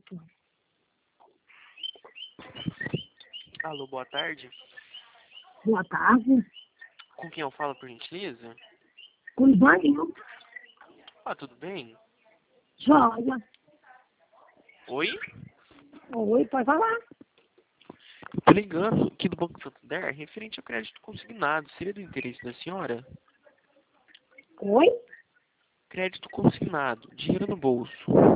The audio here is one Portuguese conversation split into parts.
18. Alô, boa tarde. Boa tarde. Com quem eu falo, por gentileza? Com Ivanildo. Ah, tudo bem? Joia. Oi? Oi, pode falar. Tô ligando aqui do Banco Santander, referente ao crédito consignado. Seria do interesse da senhora? Oi? Crédito consignado, dinheiro no bolso.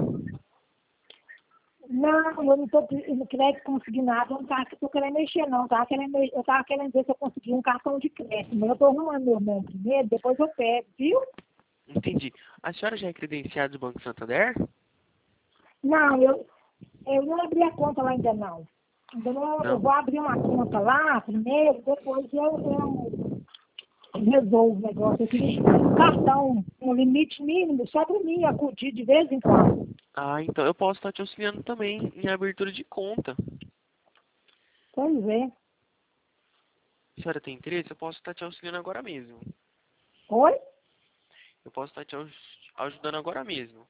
Não, eu não tô no crédito consignado, eu não tô querendo mexer, não. Eu tava querendo ver se eu conseguia um cartão de crédito, mas eu tô arrumando meu nome primeiro, depois eu pego, viu? Entendi. A senhora já é credenciada do Banco Santander? Não, eu não abri a conta lá ainda não. Ainda não, eu Não. vou abrir uma conta lá primeiro, depois eu resolvo o negócio. Eu queria um cartão, um limite mínimo, só para mim acudir de vez em quando. Ah, então eu posso estar te auxiliando também em abertura de conta. Pois é. Se a senhora tem interesse, eu posso estar te auxiliando agora mesmo. Oi? Eu posso estar te ajudando agora mesmo.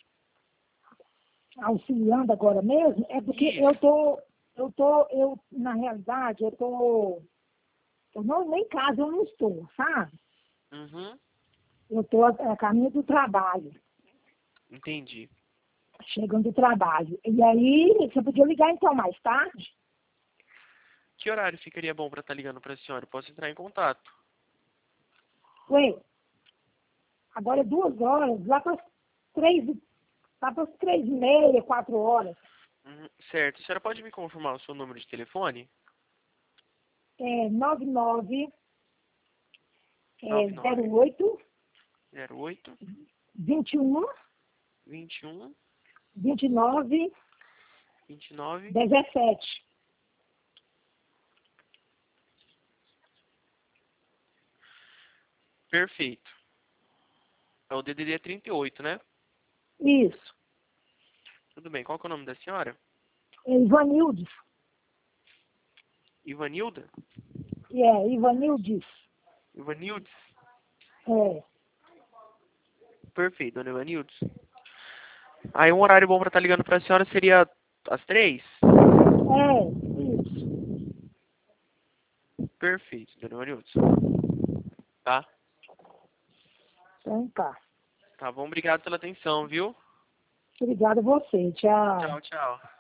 Auxiliando agora mesmo, é porque Isso. na realidade, eu não, nem em casa eu não estou, sabe? Uhum. Eu estou a caminho do trabalho, Entendi. chegando do trabalho. E aí, você podia ligar então mais tarde? Que horário ficaria bom para estar ligando para a senhora? Eu posso entrar em contato. Ué, agora é 2 horas, lá para as 3h30, 4 horas. Certo. A senhora pode me confirmar o seu número de telefone? É 99 99 08 08 21 21 29 29. 17. Perfeito. É o DDD 38, né? Isso. Tudo bem. Qual que é o nome da senhora? É Ivanildes. Ivanilda? Ivanildes. Ivanildes? É. Perfeito, dona Ivanildes. Aí um horário bom para estar ligando para a senhora seria às 3? Isso. Perfeito, dona Ivanildes. Tá? Então tá. Tá bom, obrigado pela atenção, viu? Obrigada a você. Tchau. Tchau, tchau.